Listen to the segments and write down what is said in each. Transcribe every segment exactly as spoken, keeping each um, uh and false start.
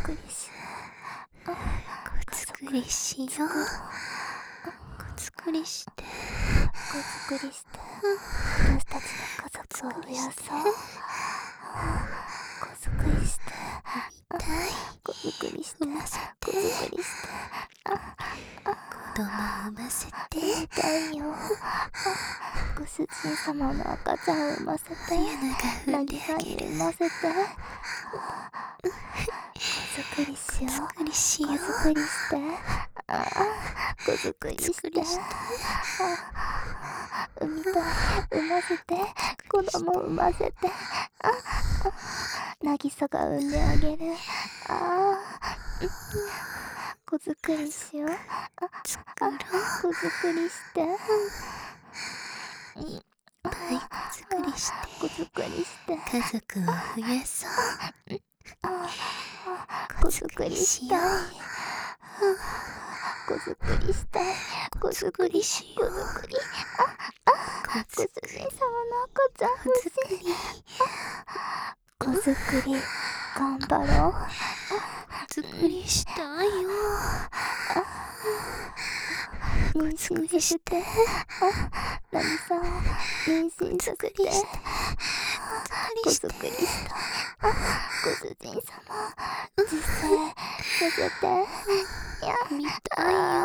作りし子作りしよう。子作りして子作りして私たちの家族を増やそう。子作りして子作りして産ませて子作りして子供を産ませて産みたいよ。ご主人様の赤ちゃんを産ませてゆなが産んで渚あげる。 に産ませて子作りしよう。 子作りしよう。 子作りして子作りして産みたい産ませて子供産ませて渚が産んであげる。あ子作りしよう。 作ろう。 子作りしていっぱい子作りして子作りして家族を増やそう。 子作りしたい。子作りしたい。子作りしよう。 子作りご主人様の赤ちゃん欲しい。子作り頑張ろう。 子作りしたいよ。 妊娠させて渚を妊娠させて子作りしたご主人様実践させてや見たいよ。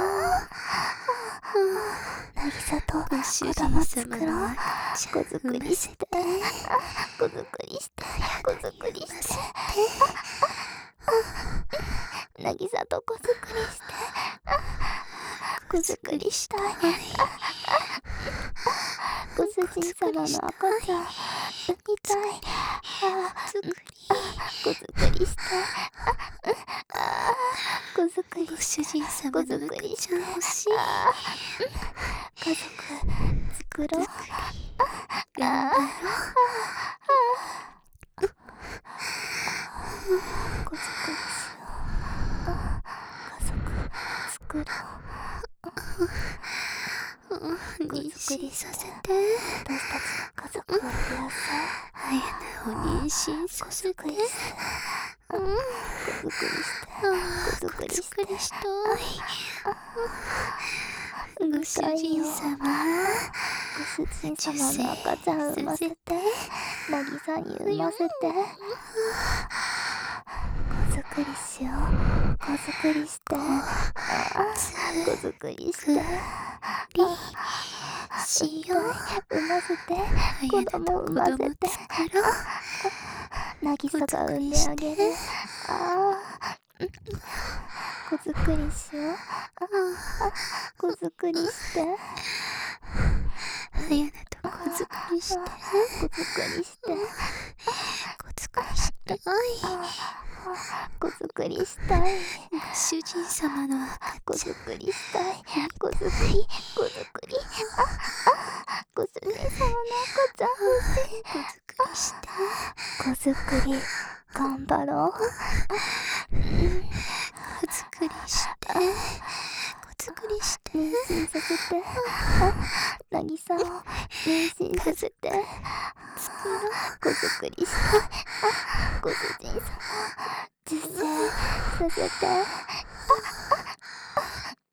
渚とご主子供人作ろう。 様の赤ちゃ子ん作りして子作りして子作りして渚と子作りして子作りしたい。ご主人様の赤ちゃん産みたい。子作りして子作りご主人様の赤ちゃん欲しい。 家族作ろう。 頑張ろう。 子作りしよう。家族作ろう。 妊娠させて私たちの家族を増やそう。 あやなを妊娠させて子作りして子作りして子作りして子作りしたい。ご主人様ご主人様の赤ちゃん産ませて渚に産ませて子作りしよう。子作りして子作りしてしよう。 産ませて子供産ませて渚が産んであげる。あ子作りしよう。子作りしてあやなと子作りして子作りして子作りしたい。 子作りしたい。 ご主人様の子作りしたい。子作り子作りご主人様の赤ちゃん欲しい。 子作りして子作り頑張ろう。 子作りして子作りして妊娠させて渚を妊娠させて作ろう。 子作りしてご主人様実践させて